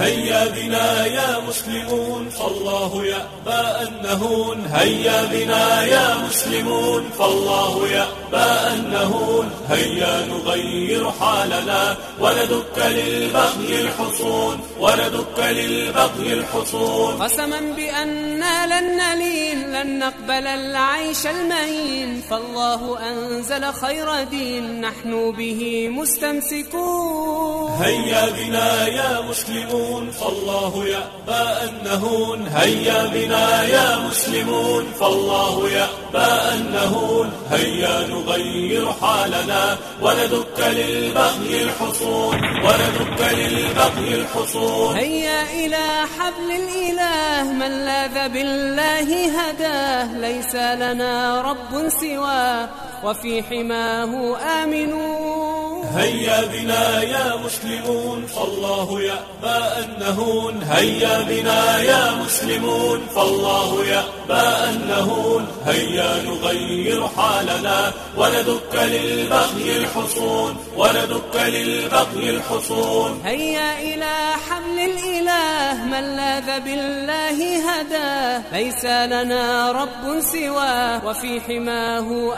هيا بنا يا مسلمون فالله يأبى أن نهون. هيا بنا يا مسلمون فالله يأبى أن نهون. هيا نغير حالنا وندك للبغي الحصون. وندك للبغي الحصون. قسما بأننا لن نلين لن نقبل العيش المهين. فالله أنزل خير دين نحن به مستمسكون. هيا بنا يا مسلمون فالله يأبى أن نهون. هيا بنا يا مسلمون فالله يأبى أن نهون. هيا نغير حالنا وندك للبغي الحصون. وندك للبغي الحصون. هيا إلى حبل الإله من لاذ بالله هداه. ليس لنا رب سواه وفي حماه آمنون. هيا بنا يا مسلمون فالله يأبى أن نهون. هيا بنا يا مسلمون فالله يأبى أن نهون. هيا نغير حالنا وندك للبغي الحصون. وندك للبغي الحصون. هيا إلى حبل الإله من لاذ بالله هداه. ليس لنا رب سواه وفي حماه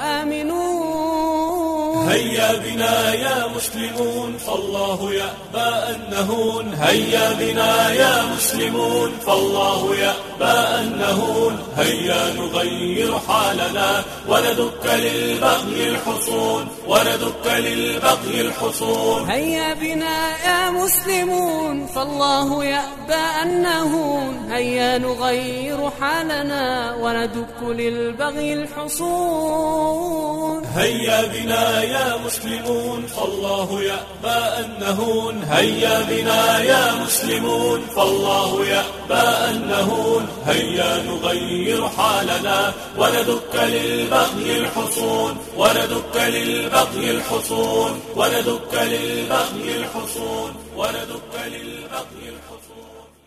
آمنون. هيا بنا يا مسلمون فالله يأبى أن نهون. هيا بنا يا مسلمون فالله يأبى أن نهون. هيا نغير حالنا وندك للبغي الحصون. وندك للبغي الحصون. هيا بنا يا مسلمون فالله يأبى أن نهون. هيا نغير حالنا وندك للبغي الحصون. هيا بنا يا مسلمون فالله يأبى أن نهون. هيا بنا يا مسلمون فالله يأبى أن نهون. هيا نغير حالنا وندك للبغي الحصون. وندك للبغي الحصون. وندك للبغي الحصون. وندك للبغي الحصون.